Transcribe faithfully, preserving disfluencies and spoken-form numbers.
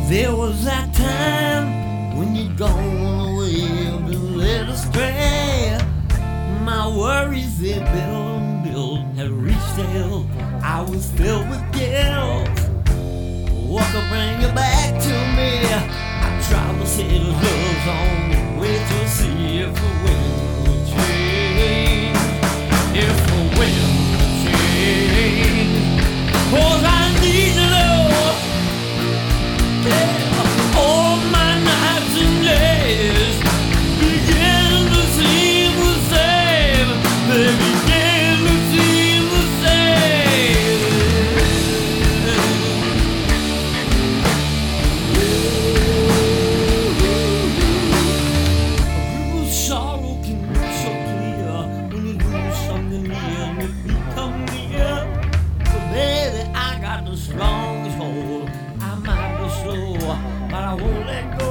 There was that time when you'd gone away and led astray. My worries, they built and built, had reached hell. I was filled with guilt. What could bring you back to me? I tried to say the love's on the way to see if the wind would change. If the wind would change. 'Cause I need to know. Yeah, all my nights and days begin to seem the same. They begin to seem the same. A real sorrow can be so clear when you lose something near and it become near. But baby, I got the strongest hold. I might be slow, but I won't let go.